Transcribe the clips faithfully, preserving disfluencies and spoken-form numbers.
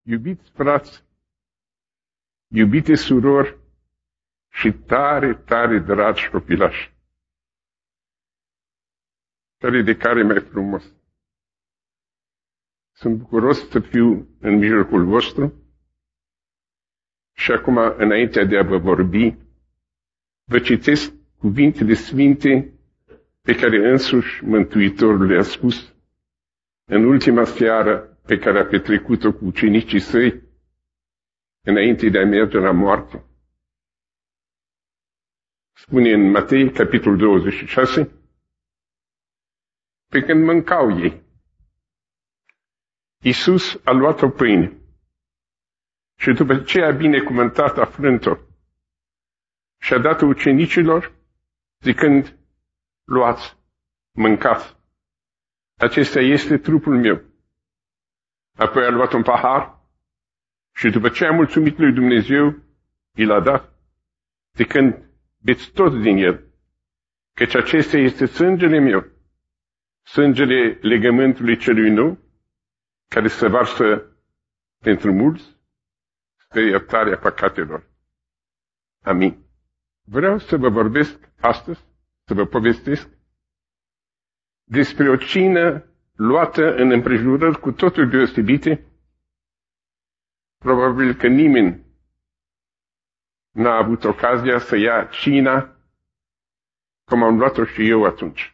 Iubiți frați, iubite surori și tare, tare dragi copilași, tare de care mai frumos. Sunt bucuros să fiu în mijlocul vostru și acum, înainte de a vă vorbi, vă citesc cuvintele sfinte pe care însuși Mântuitorul le-a spus în ultima seară pe care a petrecut-o cu ucenicii săi înainte de a merge la moarte. Spune în Matei, capitolul douăzeci și șase, pe când mâncau ei, Iisus a luat o pâine și după ce a binecuvântat, a frânt-o și a dat-o ucenicilor, zicând, luați, mâncați, acesta este trupul meu. Apoi a luat un pahar și după ce a mulțumit lui Dumnezeu, i l-a dat, zicând, beți toți din el, căci acesta este sângele meu, sângele legământului celui nou, care se varsă pentru mulți, spre iertarea păcatelor. Amin. Vreau să vă vorbesc astăzi, să vă povestesc despre o cină luată în împrejurări cu totul deosebite. Probabil că nimeni n-a avut ocazia să ia cina cum am luat-o și eu atunci.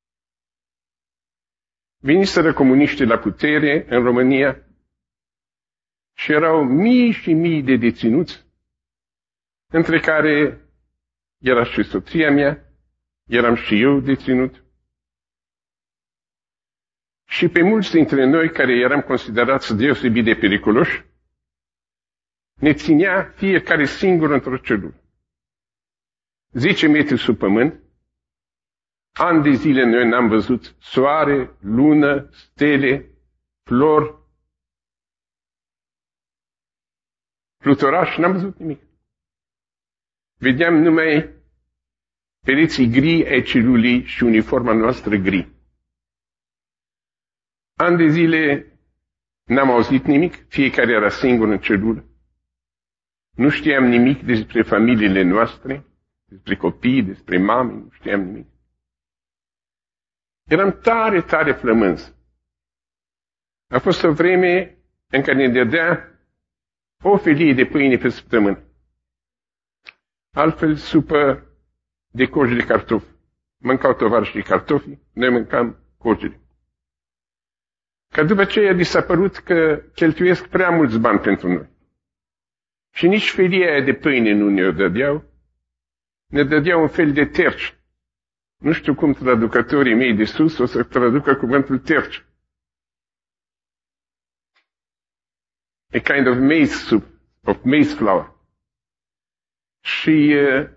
Veniseră comuniștii la putere în România și erau mii și mii de deținuți, între care era și soția mea, eram și eu deținut. Și pe mulți dintre noi care eram considerați deosebit de periculoși, ne ținea fiecare singur într-o celulă. zece metri sub pământ, ani de zile noi n-am văzut soare, lună, stele, flori, fluturaș, n-am văzut nimic. Vedeam numai pereții gri ai celulii și uniforma noastră gri. Ani de zile n-am auzit nimic, fiecare era singur în celulă. Nu știam nimic despre familiile noastre, despre copii, despre mame, nu știam nimic. Eram tare, tare flămânzi. A fost o vreme în care ne dădea o felie de pâine pe săptămână. Altfel, supă de coji de cartofi. Mâncau tovarășii cartofii, noi mâncam cojile. Că după ce a dispărut că cheltuiesc prea mulți bani pentru noi. Și nici felia aia de pâine nu ne-o dădeau, ne dădeau un fel de terci. Nu știu cum traducătorii mei de sus o să traducă cuvântul terci. A kind of maize soup, of maize flour. Și uh,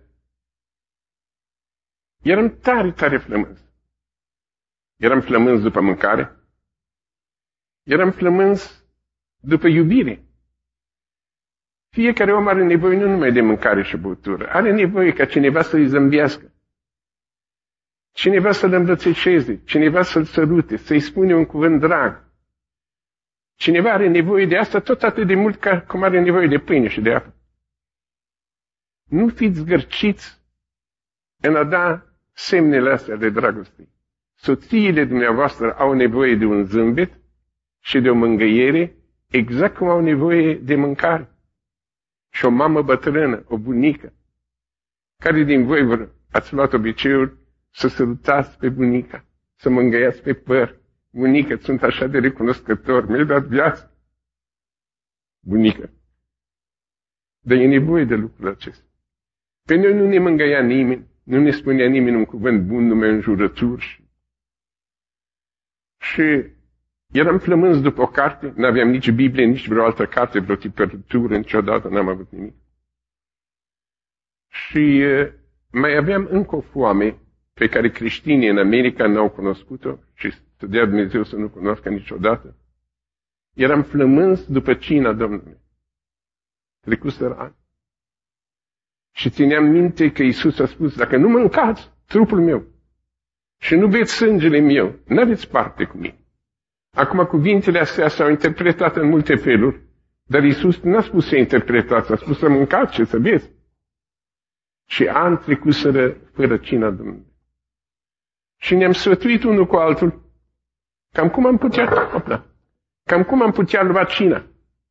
eram tare, tare flămânzi. Eram flămânzi după mâncare. Eram flămânzi după iubire. Fiecare om are nevoie nu numai de mâncare și băutură. Are nevoie ca cineva să-i zâmbească. Cineva să-l îmbrățișeze. Cineva să-l sărute. Să-i spune un cuvânt drag. Cineva are nevoie de asta tot atât de mult ca cum are nevoie de pâine și de apă. Nu fiți zgârciți în a da semnele astea de dragoste. Soțiile dumneavoastră au nevoie de un zâmbet și de o mângâiere, exact cum au nevoie de mâncare. Și o mamă bătrână, o bunică, care din voi ați luat obiceiul să sărutați pe bunica, să mângâiați pe păr. Bunică, sunt așa de recunoscător, mi-ai dat viață. Bunică. Dar e nevoie de lucrul acesta. Pe noi nu ne mângâia nimeni, nu ne spunea nimeni un cuvânt bun, numai înjurături. Și, și eram flămânzi după o carte, n-aveam nici Biblie, nici vreo altă carte, vreo tipăritură, niciodată n-am avut nimic. Și uh, mai aveam încă o foame pe care creștinii în America n-au cunoscut-o și să dea Dumnezeu să nu cunoască niciodată. Eram flămânzi după cina Domnului. Trecuseră ani. Și țineam minte că Iisus a spus, dacă nu mâncați trupul meu și nu beți sângele meu, n-aveți parte cu mine. Acum cuvintele astea s-au interpretat în multe feluri, Dar Iisus n-a spus să interpretați, a spus să mâncați și să beți. Și ani trecuseră fără cina Domnului. Și ne-am sfătuit unul cu altul, cam cum am putea, opla, cam cum am putea lua cina.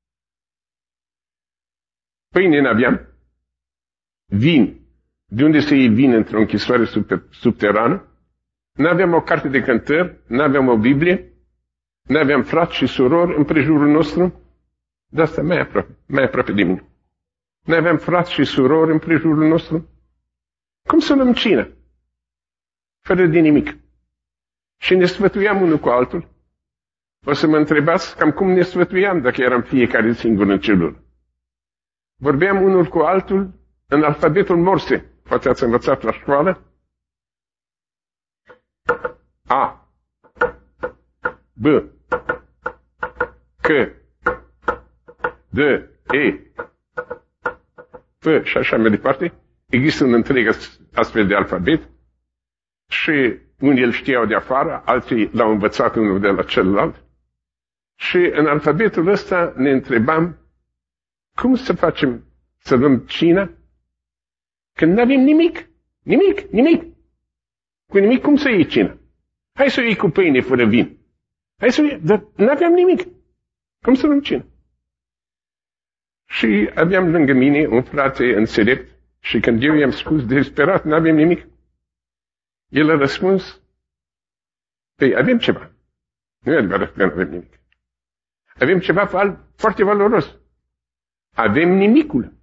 Pâine n-aveam, vin. De unde să iei vin într-o închisoare subterană? N-aveam o carte de cântări, n-aveam o Biblie, n-aveam frați și surori în prejurul nostru, de asta mai aproape, mai aproape de mine. N-aveam frați și surori în prejurul nostru. Cum să luăm cină? Fără de nimic. Și ne sfătuiam unul cu altul. O să mă întrebați cam cum ne sfătuiam dacă eram fiecare singur în celulă. Vorbeam unul cu altul în alfabetul Morse. Poate ați învățat la școală? A, B, C, D, E, F și așa mai departe. Există un întreg astfel de alfabet și unii îl știau de afară, alții l-au învățat unul de la celălalt. Și în alfabetul ăsta ne întrebam cum să facem să luăm cina când nu avem nimic, nimic, nimic. Cu nimic cum să iei cina? Hai să o iei cu pâine fără vin. Hai să o iei, dar nu aveam nimic. Cum să luăm cina? Și aveam lângă mine un frate înțelept și când eu i-am spus desperat, nu avem nimic, el a răspuns, păi avem ceva. Nu e adevărat că nu avem nimic. Avem ceva foarte valoros. Avem nimicul.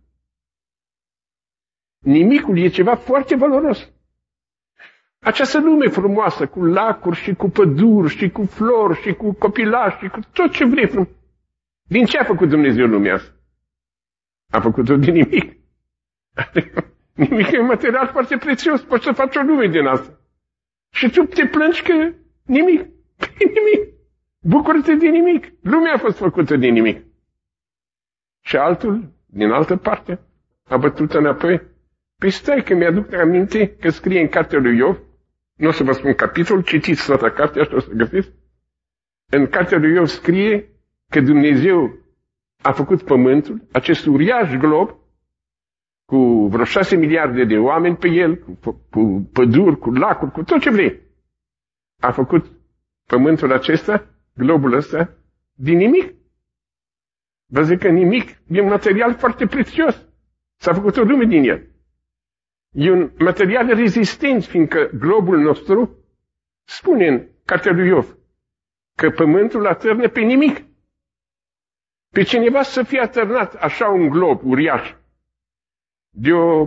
Nimicul e ceva foarte valoros. Această lume frumoasă, cu lacuri și cu păduri și cu flori și cu copilași și cu tot ce vrei frumos. Din ce a făcut Dumnezeu lumea asta? A făcut-o din nimic. Nimic e un material foarte prețios. Poți să faci o lume din asta. Și tu te plângi că nimic. Nimic. Bucură-te de nimic. Lumea a fost făcută din nimic. Și altul, din altă parte, a bătut înapoi. Păi stai că mi-aduc aminte că scrie în cartea lui Iov, nu o să vă spun capitol, citiți toată cartea și o să găsiți. În cartea lui Iov scrie că Dumnezeu a făcut pământul, acest uriaș glob, cu vreo șase miliarde de oameni pe el, cu, cu păduri, cu lacuri, cu tot ce vrei. A făcut pământul acesta, globul ăsta, din nimic. Vă zic că nimic e un material foarte prețios. S-a făcut o lume din el. E un material rezistent, fiindcă globul nostru spune în cartea lui Iov că pământul atârnă pe nimic. Pe cineva să fie atârnat așa un glob uriaș de, o,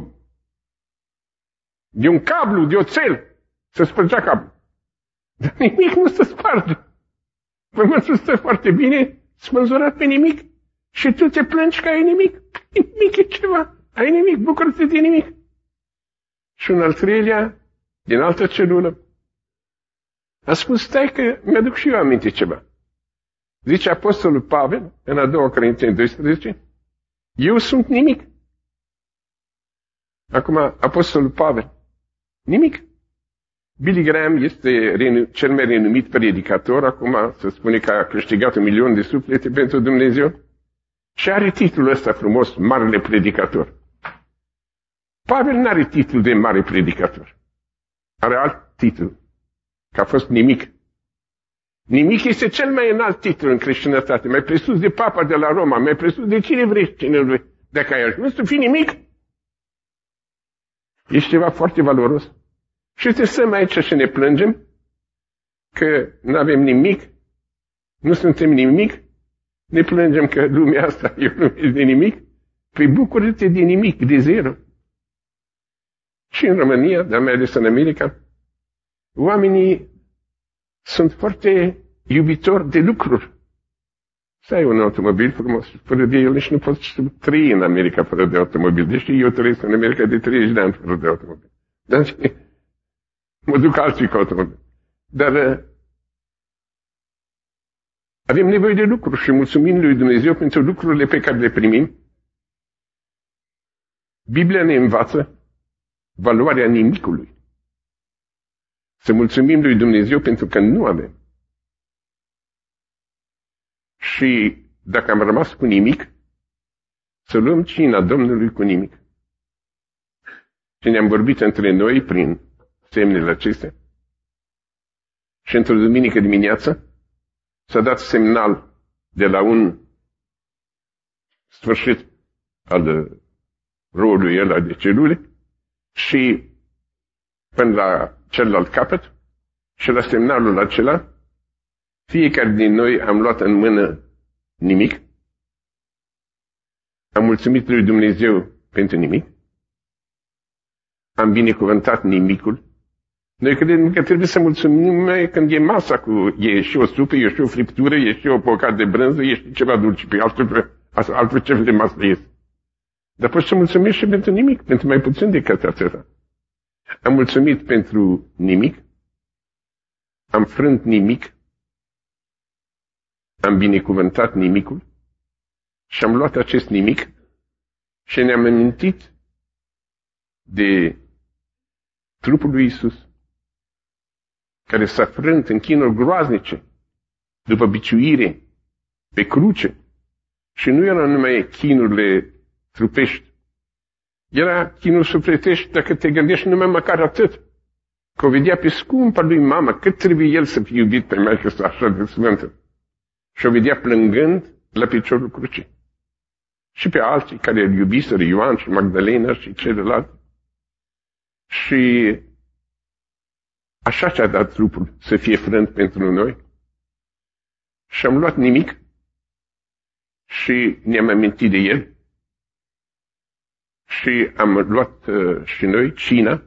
de un cablu, de oțel, să spărgea cablu. Dar nimic nu se sparge. Pământul stă foarte bine, spânzurat pe nimic și tu te plângi că ai nimic. Nimic e ceva. Ai nimic, bucură-te de nimic. Și un al treilea, din altă celulă, a spus, stai că mi-aduc și eu aminte ceva. Zice Apostolul Pavel, în a doua Corinteni doisprezece, eu sunt nimic. Acum, Apostolul Pavel, nimic. Billy Graham este cel mai renumit predicator, acum se spune că a câștigat un milion de suflete pentru Dumnezeu și are titlul ăsta frumos, Marele Predicator. Pavel nu are titlul de mare predicator. Are alt titlu, că a fost nimic. Nimic este cel mai înalt titlu în creștinătate, mai presus de Papa de la Roma, mai presus de cine vrei, cine vrei. Dacă ai ajuns să fii nimic, ești ceva foarte valoros. Și uite, stăm aici și ne plângem că nu avem nimic, nu suntem nimic, ne plângem că lumea asta e o lume de nimic, păi bucură-te de nimic, de zero. Și în România, dar mai ales în America, oamenii sunt foarte iubitori de lucruri. Să ai un automobil frumos, fără de el nici nu poți trăi în America fără de automobil. Deși eu trăiesc în America de treizeci de ani fără de automobil. Dar mă duc alții cu automobil. Dar avem nevoie de lucruri și mulțumim lui Dumnezeu pentru lucrurile pe care le primim. Biblia ne învață valoarea nimicului. Să mulțumim lui Dumnezeu pentru că nu avem. Și dacă am rămas cu nimic, să luăm cina Domnului cu nimic. Și ne-am vorbit între noi prin semnele acestea. Și într-o duminică dimineață s-a dat semnal de la un sfârșit al rolului ăla de celule și până la celălalt capăt și la semnalul acela fiecare din noi am luat în mână nimic, am mulțumit lui Dumnezeu pentru nimic, am binecuvântat nimicul. Noi credem că trebuie să mulțumim când e masa cu, e și o supă, e și o friptură, e și o pocat de brânză, e și ceva dulce, pe altul, altul ce fel de masă este. Dar poți să mulțumim și pentru nimic, pentru mai puțin decât atâta. Am mulțumit pentru nimic, am frânt nimic, am binecuvântat nimicul și am luat acest nimic și ne-am amintit de trupul lui Iisus, care s-a frânt în chinuri groaznice, după biciuire, pe cruce. Și nu erau numai chinurile trupești, era chinuri sufletești, dacă te gândești numai măcar atât, că o vedea pe scumpa lui mama, cât trebuie el să fie iubit pe Maică sa așa de sfântă. Și o vedea plângând la piciorul crucii. Și pe alții care îl iubiseră, Ioan și Magdalena și celălalt. Și așa și-a dat trupul să fie frânt pentru noi. Și am luat nimic și ne-am amintit de el. Și am luat uh, și noi cina,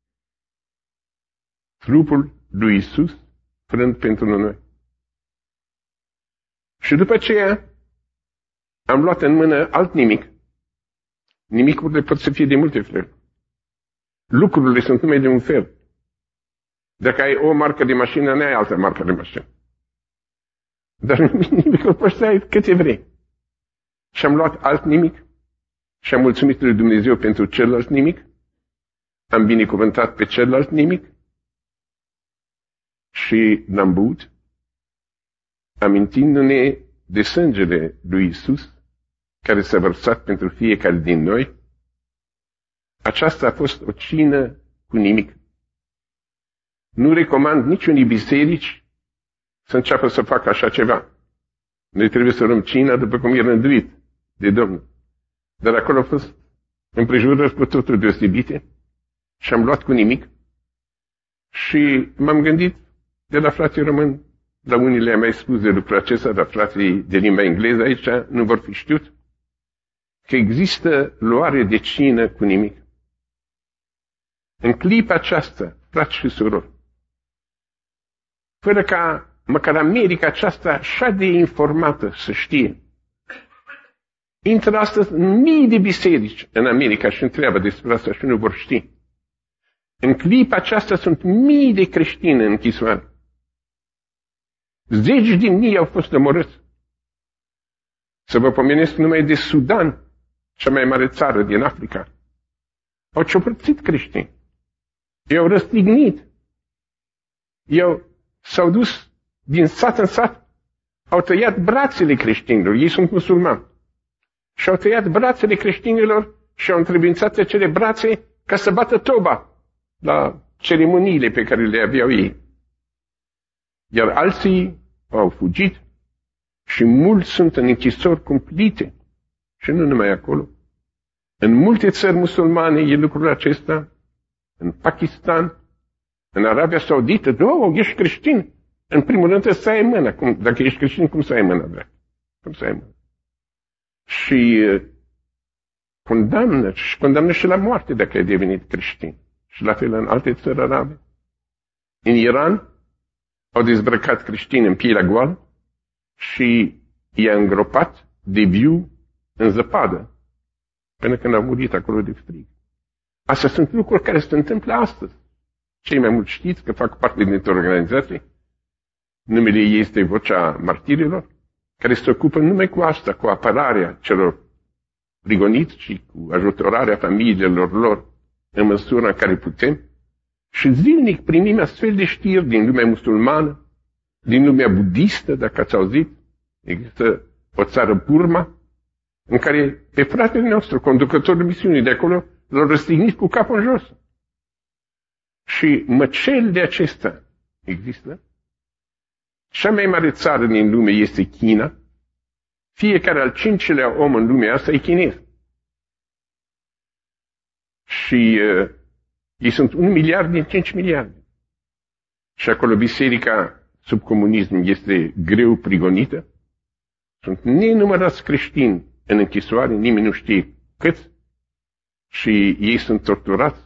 trupul lui Iisus frânt pentru noi. Și după aceea am luat în mână alt nimic. Nimicurile pot să fie de multe feluri. Lucrurile sunt numai de un fel. Dacă ai o marcă de mașină, n-ai altă marcă de mașină. Dar nimicul poți să ai câte vrei. Și am luat alt nimic și am mulțumit lui Dumnezeu pentru celălalt nimic. Am binecuvântat pe celălalt nimic și l-am băut, amintindu-ne de sângele lui Iisus, care s-a vărsat pentru fiecare din noi. Aceasta a fost o cină cu nimic. Nu recomand niciunii biserici să înceapă să facă așa ceva. Noi trebuie să luăm cina după cum e rânduit de Domnul. Dar acolo au fost împrejurări cu totul deosebite și am luat cu nimic și m-am gândit de la frații români, la unii le-am mai spus de lucrul acesta, dar frații de limba engleză aici nu vor fi știut, că există luare de cină cu nimic. În clipa aceasta, frați și surori, fără ca măcar America aceasta așa de informată să știe, intră astăzi mii de biserici în America și întreabă despre asta și nu vor ști. În clipa aceasta sunt mii de creștini în închisoare. Zeci de mii au fost omorâți. Să vă pomenesc numai de Sudan, cea mai mare țară din Africa. Au ciopărțit creștini. I-au răstignit. I-au, s-au dus din sat în sat. Au tăiat brațele creștinilor. Ei sunt musulmani. Și au tăiat brațele creștinilor și au întrebințat acele brațe ca să bată toba la ceremoniile pe care le aveau ei. Iar alții au fugit și mulți sunt în închisori cumplite. Și nu numai acolo. În multe țări musulmane e lucrul acesta. În Pakistan, în Arabia Saudită, oh, ești creștin. În primul rând să ai mâna. Cum, dacă ești creștin, cum să ai mâna, drag? Cum să ai mâna? Și condamnă, și condamnă și la moarte dacă ai devenit creștin. Și la fel în alte țări arabe. În Iran au dezbrăcat creștini în pielea goală și i-a îngropat de viu în zăpadă până când au murit acolo de frig. Astea sunt lucruri care se întâmplă astăzi. Cei mai mulți știți că fac parte dintr-o organizație, numele ei este Vocea Martirilor, care se ocupă numai cu asta, cu apărarea celor prigoniți și cu ajutorarea familiilor lor în măsura în care putem. Și zilnic primim astfel de știri din lumea musulmană, din lumea budistă, dacă ați auzit. Există o țară, Burma, în care pe fratele nostru, conducătorul misiunii de acolo, l-au răstignit cu capul în jos. Și măcel de acesta există. Cea mai mare țară din lume este China. Fiecare al cincilea om în lumea asta e chinez. Și uh, ei sunt un miliard din cinci miliarde. Și acolo biserica sub comunism este greu prigonită. Sunt nenumărați creștini în închisoare, nimeni nu știe câți. Și ei sunt torturați.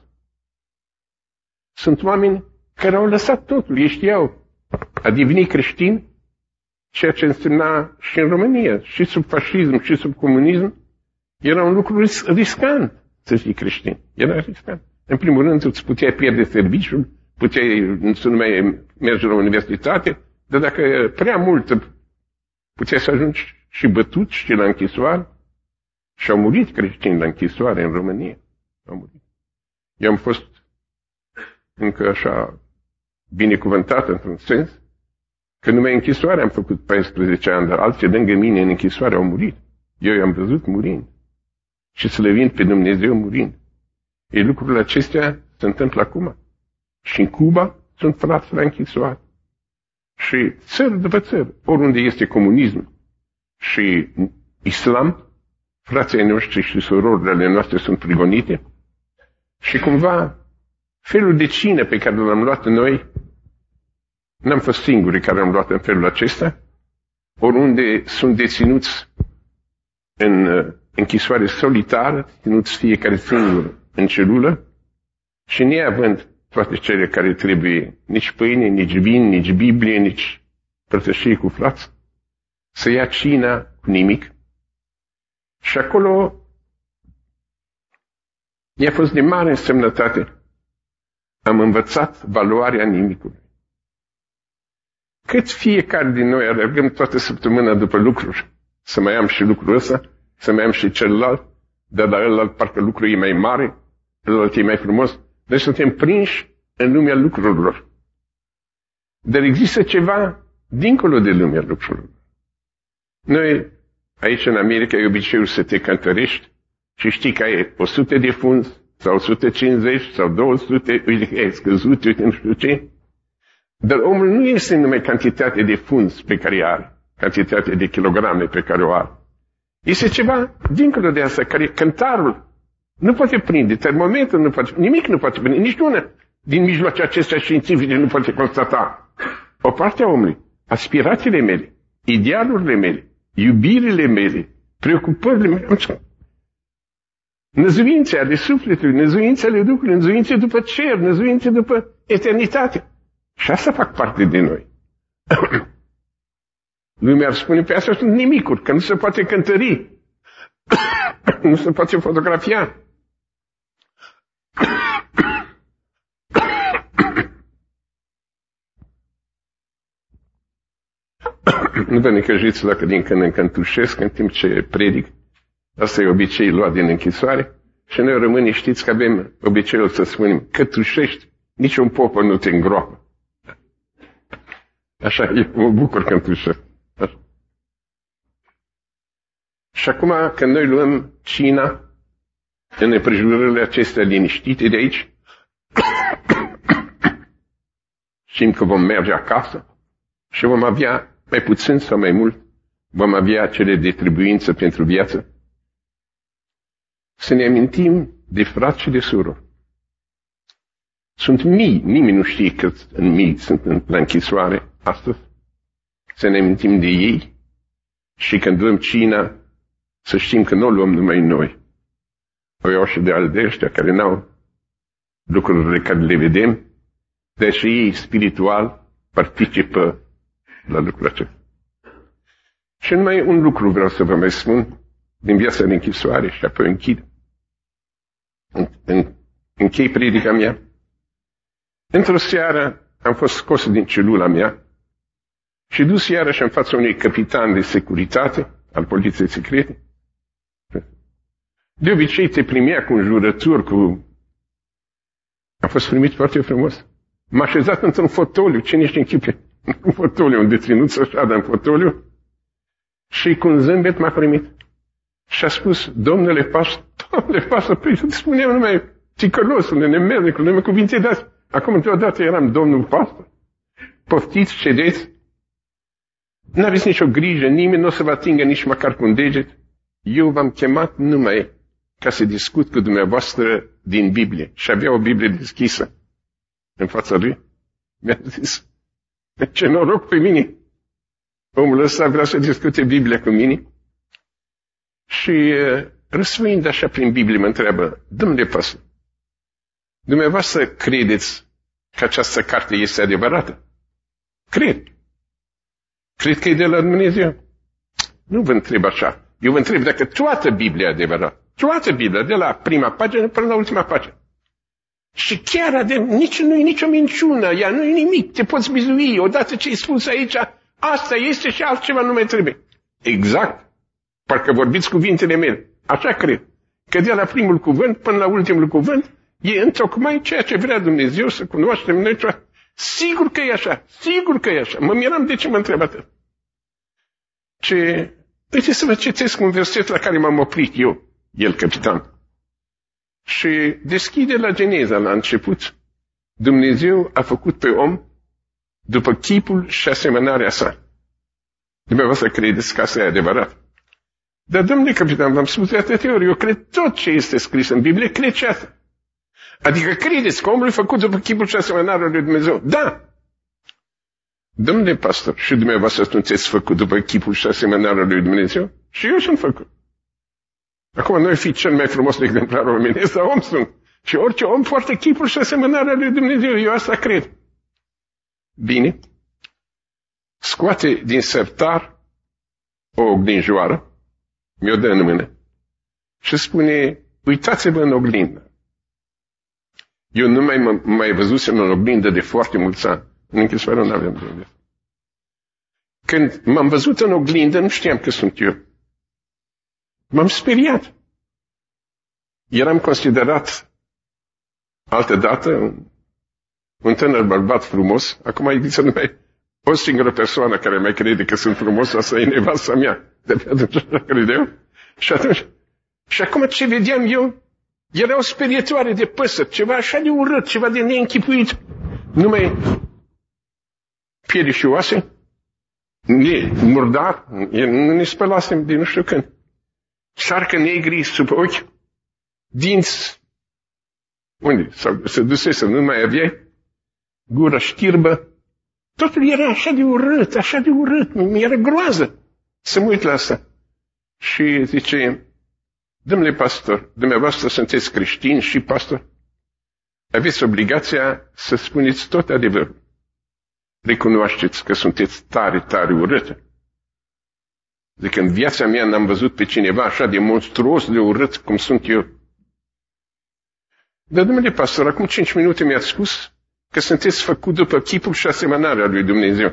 Sunt oameni care au lăsat totul. Ei știau a deveni creștin, ceea ce însemna și în România, și sub fascism, și sub comunism, era un lucru riscant să fii creștin. Era riscant. În primul rând, îți puteai pierde serviciul, puteai să nu mai mergi la universitate, dar dacă prea mult puteai să ajungi și bătut și la închisoare. Și au murit creștini la închisoare în România. Au murit. Eu am fost încă așa binecuvântat într-un sens, că numai închisoare am făcut paisprezece ani, dar alții lângă mine în închisoare au murit. Eu i-am văzut murind. Și slăvind pe Dumnezeu murind. Ei, lucrurile acestea se întâmplă acum. Și în Cuba sunt frați la închisoare. Și țări după țări, oriunde este comunism și islam, frații noștri și surorile ale noastre sunt prigonite. Și cumva, felul de cină pe care l-am luat noi, n-am fost singurii care am luat în felul acesta, oriunde sunt deținuți în închisoare solitară, ținuți fiecare singur în celulă, și neavând toate cele care trebuie, nici pâine, nici vin, nici Biblie, nici părtășie cu frați, să ia cina cu nimic. Și acolo i-a fost de mare însemnătate. Am învățat valoarea nimicului. Cât fiecare din noi alergăm toată săptămâna după lucruri, să mai am și lucrul ăsta, să mai am și celălalt, dar la ălalt parcă lucrul e mai mare, ălalt e mai frumos. Deci suntem prinși în lumea lucrurilor. Dar există ceva dincolo de lumea lucrurilor. Noi, aici în America, e obiceiul să te cântărești și știi că ai o sută de funzi, sau o sută cincizeci, sau două sute, uite că ai scăzut, uite nu știu ce. Dar omul nu este numai cantitatea de funzi pe care are, cantitatea de kilograme pe care o are. Este ceva dincolo de asta, care cântarul nu poate prinde, termometrul nu poate, nimic nu poate prinde, nici una din mijloace acestea științifice nu poate constata. O parte a omului, aspirațiile mele, idealurile mele, iubirile mele, preocupările mele, năzuințe ale sufletului, năzuințe ale Duhului, năzuințe după cer, năzuințe după eternitate. Și asta fac parte de noi. Lumea ar spune pe asta sunt nimicuri, că nu se poate cântări, nu se poate fotografia. Nu vă necăjiți dacă din când în când tușesc în timp ce predic. Asta e obicei luat din închisoare. Și noi românii știți că avem obiceiul să spunem că tușești, niciun popă nu te îngroapă. Așa, eu mă bucur când tușesc. Așa. Și acum când noi luăm cina în împrejurările acestea liniștite de aici, știm că vom merge acasă și vom avea mai puțin sau mai mult, vom avea cele de trebuință pentru viață. Să ne amintim de frați și de surori. Sunt mii, nimeni nu știe câți în mii sunt la închisoare astăzi. Să ne amintim de ei și când luăm cina, să știm că nu o luăm numai noi. O iau și de al de ăștia care n-au lucrurile care le vedem, dar și ei spiritual participă la lucrul acesta. Și numai un lucru vreau să vă mai spun din viața de închisoare și apoi închid. În, în, închei predica mea. Într-o seară am fost scos din celula mea și dus iarăși în fața unui capitan de securitate al poliției secrete. De obicei te primea cu înjurături, cu... A fost primit foarte frumos. M-a așezat într-un fotoliu, cine știe închipe? Un fotoliu, un deținut să șadă în fotoliu și cu un zâmbet m-a primit. Și a spus, domnule pastor, domnule pastor, păi spuneam numai ticălosul, nemernicul, numai cuvinte de-astea. Acum, deodată eram domnul pastor. Poftiți, ședeți. N-aveți nicio grijă, nimeni nu o să vă atingă nici măcar cu un deget. Eu v-am chemat numai ca să discut cu dumneavoastră din Biblie. Și avea o Biblie deschisă în fața lui. Mi-a zis, ce noroc pe mine. Omul ăsta vrea să discute Biblia cu mine. Și răsfăind așa prin Biblie mă întreabă, domnule pastor, dumneavoastră credeți că această carte este adevărată? Cred. Cred că e de la Dumnezeu. Nu vă întreb așa. Eu vă întreb dacă toată Biblia e adevărată. Toată Biblia, de la prima pagină până la ultima pagină. Și chiar de, nici, nu e nicio minciună, ea nu e nimic, te poți bizui. Odată ce ai spus aici, asta este și altceva nu mai trebuie. Exact. Parcă vorbiți cuvintele mele. Așa cred. Că de la primul cuvânt până la ultimul cuvânt e întocmai ceea ce vrea Dumnezeu să cunoaștem noi toate. Sigur că e așa. Sigur că e așa. Mă miram de ce mă întreb atât. Ce... Uite să vă citesc un verset la care m-am oprit eu, el capitan. Și deschide la Geneza, la început. Dumnezeu a făcut pe om după chipul și asemănarea sa. Dumneavoastră credeți că asta e adevărat. Dar, domnule capitan, v-am spus de atâtea ori, eu cred tot ce este scris în Biblie, cred și asta. Adică credeți că omul e făcut după chipul și asemănarea lui Dumnezeu? Da! Domnule pastor, și dumneavoastră sunteți făcut după chipul și asemănarea lui Dumnezeu? Și eu sunt făcut. Acum noi fi cel mai frumos exemplar omenesc, dar om sunt. Și orice om poartă chipul și asemănarea lui Dumnezeu. Eu asta cred. Bine. Scoate din sertar o oglinjoară, mi-o dă în mână și spune, uitați-vă în oglindă. Eu nu mai, m- mai văzusem în oglindă de foarte mulți ani. În închisoare nu aveam de unde. Când m-am văzut în oglindă, nu știam că sunt eu. M-am speriat. Eram considerat altă dată un, un tânăr bărbat frumos. Acum există numai o singură persoană care mai crede că sunt frumos, asta e nevasta mea. De pe atunci așa cred eu. Și atunci, și acum ce vedeam eu, era o sperietoare de păsări, ceva așa de urât, ceva de neînchipuit. Numai piele și oase, ne, murdar, nu ne spălasem de nu știu când. Șarcă negri sub ochi, dinți, unde? Sau se dusese, nu mai aveai, gura știrbă. Totul era așa de urât, așa de urât, mi-era groază să mă uit la asta. Și zice, domnule pastor, dumneavoastră sunteți creștini și pastor, aveți obligația să spuneți tot adevărul. Recunoașteți că sunteți tare, tare urâtă. Zic, în viața mea n-am văzut pe cineva așa de monstruos, de urât cum sunt eu. Dar, domnule pastor, acum cinci minute mi-ați spus că sunteți făcut după chipul și asemănarea lui Dumnezeu.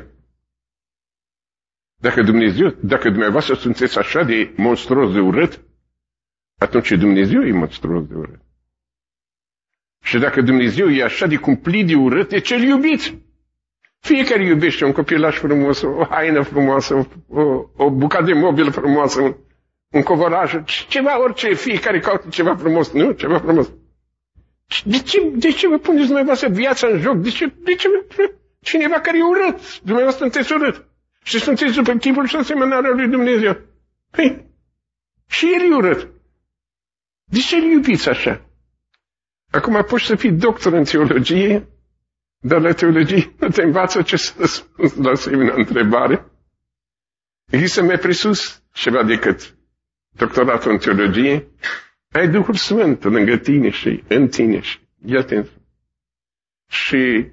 Dacă Dumnezeu, dacă dumneavoastră sunteți așa de monstruos de urât, atunci Dumnezeu e monstruos de urât. Și dacă Dumnezeu e așa de cumplit de urât, de ce-L iubiți? Fiecare iubește un copilaș frumos, o haină frumoasă, o, o bucată de mobilă frumoasă, un, un covoraj, ceva, orice, fiecare caută ceva frumos, nu? Ceva frumos. De ce, de ce vă puneți dumneavoastră viața în joc? De ce, de ce cineva care e urât? Dumneavoastră sunteți urât. Și sunteți după chipul și asemănarea lui Dumnezeu. Păi, și el e urât. De ce îl iubiți așa? Acum poți să fii doctor în teologie, dar la teologie nu te învață ce să răspunzi la asemenea întrebare. Există mai presus ceva decât doctoratul în teologie. Ai Duhul Sfânt lângă tine și în tine și el te învață. Și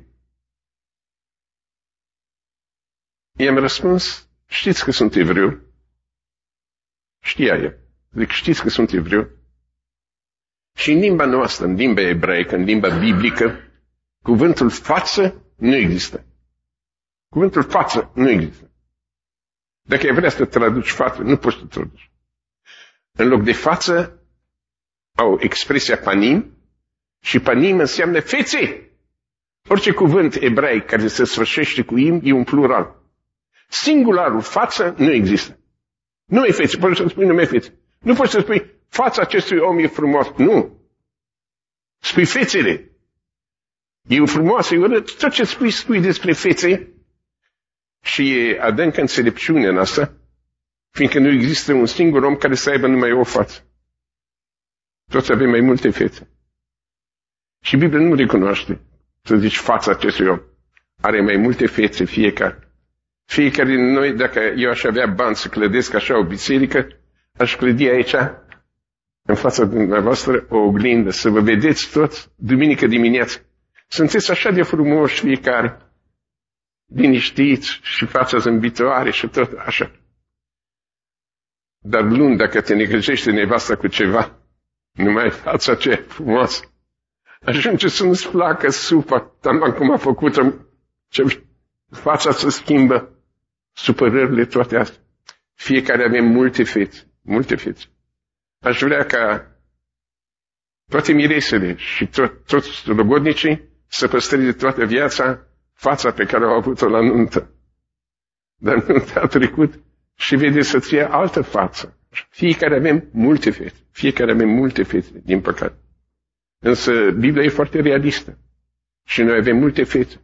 i-am răspuns, știți că sunt evreu? Știa el. Zic, știți că sunt evreu? Și în limba noastră, în limba ebraică, în limba biblică, cuvântul față nu există. Cuvântul față nu există. Dacă ai vrea să traduci față, nu poți să traduci. În loc de față, au expresia panim și panim înseamnă fețe. Orice cuvânt ebraic care se sfârșește cu im e un plural. Singularul față nu există. Nu mai fețe, poți să spui numai fețe. Nu poți să spui, fața acestui om e frumos. Nu. Spui fețele. E frumoasă, e urât. Tot ce spui, spui despre fețe și e adâncă înțelepciune în asta, fiindcă nu există un singur om care să aibă numai o față. Toți avem mai multe fețe. Și Biblia nu recunoaște, să zici, fața acestui om. Are mai multe fețe fiecare. Fiecare din noi, dacă eu aș avea bani să clădesc așa o biserică, aș clădi aici, în fața dumneavoastră, o oglindă, să vă vedeți toți, duminică dimineață. Sunteți așa de frumoși fiecare, liniștiți și fața zâmbitoare și tot așa. Dar luni, dacă te negrijește nevasta cu ceva, numai fața aceea frumoasă, ajunge să nu-ți placă supa, taman cum a făcut-o, ce fața se schimbă, supărările toate astea. Fiecare avem multe fețe, multe fețe. Aș vrea ca toate miresele și tot, toți logodnicii să păstreze toată viața fața pe care au avut-o la nuntă. Dar nunta a trecut și vede să-ți ia altă față. Fiecare avem multe fețe. Fiecare avem multe fețe, din păcate. Însă Biblia e foarte realistă. Și noi avem multe fețe.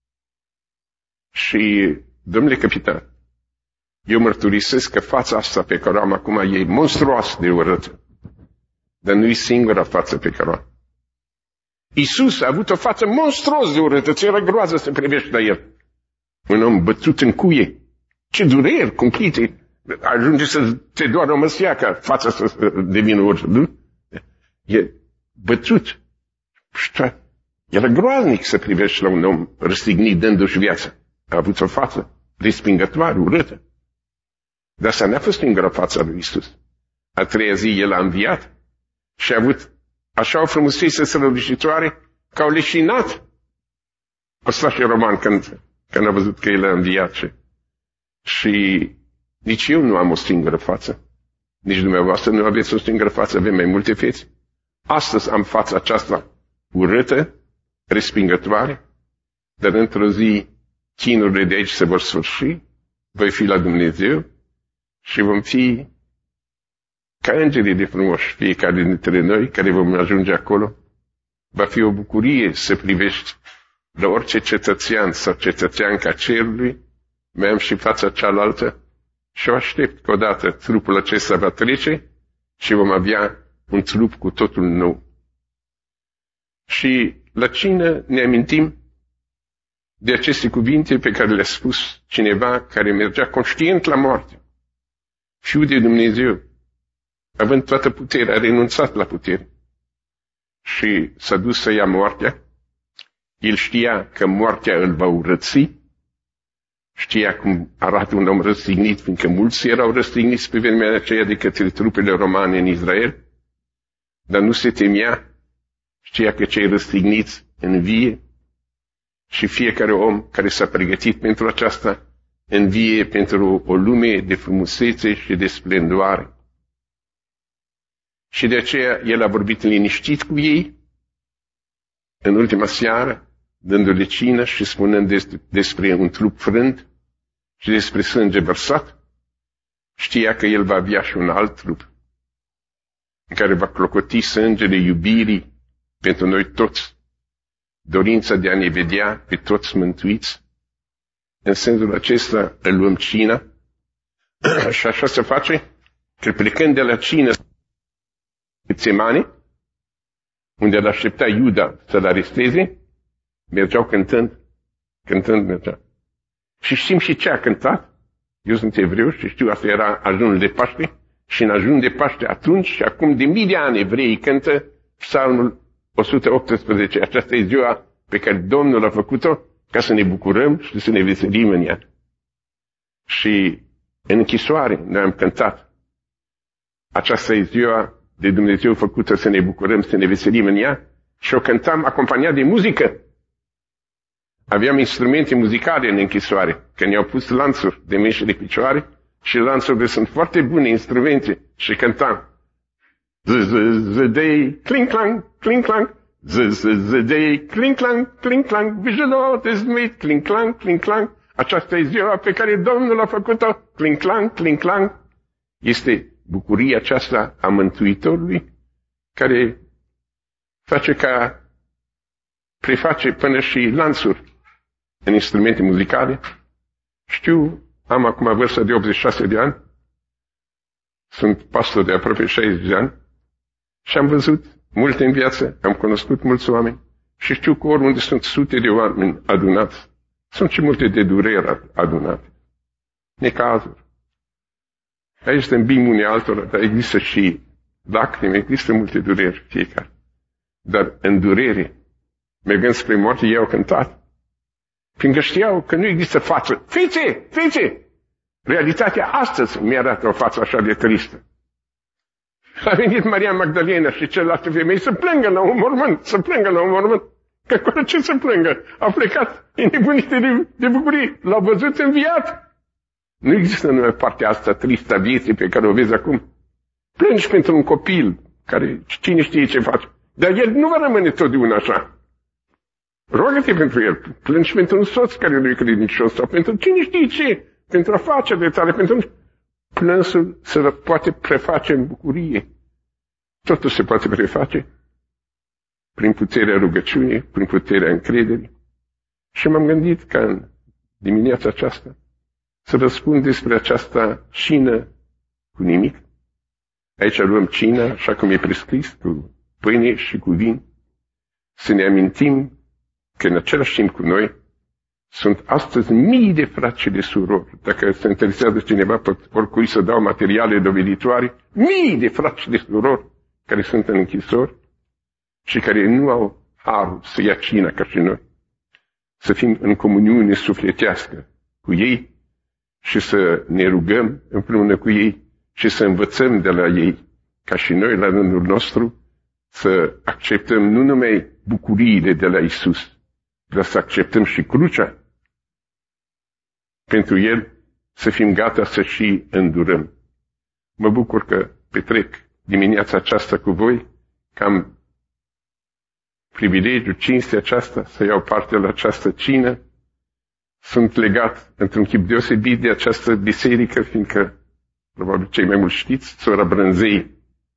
Și, domnule capitan, eu mărturisesc că fața asta pe care o am acum e monstruos de urâtă. Dar nu e singura față pe care o am. Iisus a avut o față monstruos de urâtă, ți era groază să privești la el. Un om bătut în cuie. Ce dureri cumplite. Ajunge să te doară o măsiacă, fața să devină urâtă, nu? E bătut. Era groaznic să privești la un om răstignit dându-și viața. A avut o față respingătoare, urâtă. Dar asta n-a fost singura fața lui Iisus. A treia zi el a înviat și a avut așa o frumusețe strălucitoare că au leșinat ostașii romani când, când a văzut că el a înviat. Și, și nici eu nu am o singură față. Nici dumneavoastră nu aveți o singură față, avem mai multe fețe. Astăzi am fața aceasta urâtă, respingătoare, dar într-o zi chinurile de aici se vor sfârși, voi fi la Dumnezeu și vom fi ca îngerii de frumoși, fiecare dintre noi care vom ajunge acolo. Va fi o bucurie să privești la orice cetățean sau cetățeanca cerului, mai am și fața cealaltă și o aștept că odată trupul acesta va trece și vom avea un trup cu totul nou. Și la cină ne amintim de aceste cuvinte pe care le-a spus cineva care mergea conștient la moarte. Fiul de Dumnezeu, având toată puterea, a renunțat la putere și s-a dus să ia moartea. El știa că moartea îl va urăți, știa cum arată un om răstignit, fiindcă mulți erau răstigniți pe vremea aceea de către trupele romane în Israel, dar nu se temea, știa că cei răstigniți învie și fiecare om care s-a pregătit pentru aceasta învie pentru o lume de frumusețe și de splendoare. Și de aceea el a vorbit liniștit cu ei în ultima seară, dându-le cină și spunând des- despre un trup frânt și despre sânge vărsat. Știa că el va avea și un alt trup în care va clocoti sângele iubirii pentru noi toți, dorința de a ne vedea pe toți mântuiți. În sensul acesta îl luăm cina și așa se face că plecând de la cină Ghetsemane, unde îl aștepta Iuda să-l aresteze, mergeau cântând, cântând mergeau. Și știm și ce a cântat. Eu sunt evreu și știu, asta era ajunul de Paște, și în ajunul de Paște atunci și acum de mii de ani evreii cântă Psalmul o sută optsprezece. Aceasta e ziua pe care Domnul a făcut-o ca să ne bucurăm și să ne veselim în ea. Și în închisoare noi am cântat. Aceasta e ziua de Dumnezeu făcută să ne bucurăm, să ne veselim în ea, și o cântam acompaniat de muzică. Aveam instrumente muzicale în închisoare, că ne-au pus lanțuri de mâini și de picioare și lanțurile sunt foarte bune instrumente și cântam. Z-z-z-dei, cling-clang, cling-clang, z-z-z-dei, cling-clang, cling-clang, vigilot is made, cling-clang, cling-clang. Aceasta e ziua pe care Domnul a făcut-o, cling-clang, cling-clang. Este bucuria aceasta a Mântuitorului, care face ca preface până și lansuri în instrumente muzicale. Știu, am acum vârsta de optzeci și șase de ani, sunt pastor de aproape șaizeci de ani și am văzut multe în viață, am cunoscut mulți oameni și știu că oriunde sunt sute de oameni adunați, sunt și multe de durere adunate, necazuri. Aici zâmbim unii altora, dar există și lacrimi, există multe dureri fiecare. Dar în durere, mergând spre moarte, ei au cântat. Fiindcă știau că nu există față. Fițe! Fițe! Realitatea astăzi mi arată o față așa de tristă. A venit Maria Magdalena și celelalte femei să plângă la un mormânt, să plângă la un mormânt. Că acolo ce să plângă? Au plecat înnebunite de, de bucurie. L-au văzut înviat. Nu există numai partea asta tristă a vieții pe care o vezi acum. Plângi pentru un copil care cine știe ce face. Dar el nu va rămâne totdeauna așa. Rogă-te pentru el. Plângi pentru un soț care nu e credincios sau pentru cine știe ce. Pentru afacerile tale, pentru... Plânsul se poate preface în bucurie. Totul se poate preface prin puterea rugăciunii, prin puterea încrederii. Și m-am gândit că în dimineața aceasta să vă spun despre această cină cu nimic. Aici luăm cina, așa cum e prescris, cu pâine și cu vin. Să ne amintim că în același timp cu noi sunt astăzi mii de frați și de surori. Dacă se interesează cineva, pot oricui să dau materiale doveditoare, mii de frați și de surori care sunt în închisori și care nu au harul să ia cina ca și noi. Să fim în comuniune sufletească cu ei și să ne rugăm împreună cu ei și să învățăm de la ei, ca și noi la rândul nostru, să acceptăm nu numai bucuriile de la Isus, dar să acceptăm și crucea. Pentru El să fim gata să și îndurăm. Mă bucur că petrec dimineața aceasta cu voi, că am privilegiul, cinstea aceasta, să iau parte la această cină. Sunt legat într-un chip deosebit de această biserică, fiindcă, probabil cei mai mulți știți, sora Brânzei,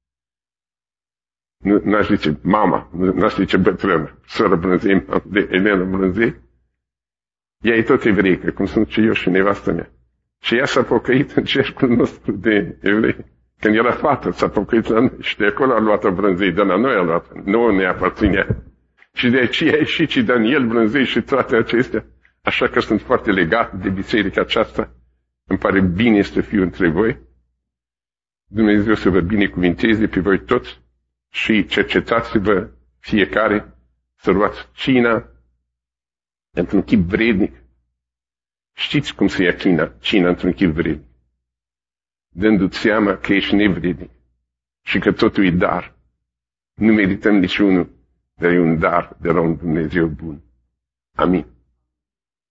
nu, n-aș zice mama, n-aș zice bătrână, sora Brânzei, de Elena Brânzei, ea e tot evreică, cum sunt și eu și nevastă mea. Și ea s-a pocăit în cercul nostru de evrei. Când era fată, s-a pocăit la noi și de acolo a luat-o Brânzei, de la noi a luat-o, nouă ne aparținea. Și de aceea a ieșit și Daniel Brânzei și toate acestea. Așa că sunt foarte legat de biserica aceasta. Îmi pare bine să fiu între voi. Dumnezeu să vă binecuvinteze pe voi toți și cercetați-vă fiecare să luați cina într-un chip vrednic. Știți cum se ia cina, cina într-un chip vrednic. Dându-ți seama că ești nevrednic și că totul e dar. Nu merităm niciunul, dar e un dar de la un Dumnezeu bun. Amin.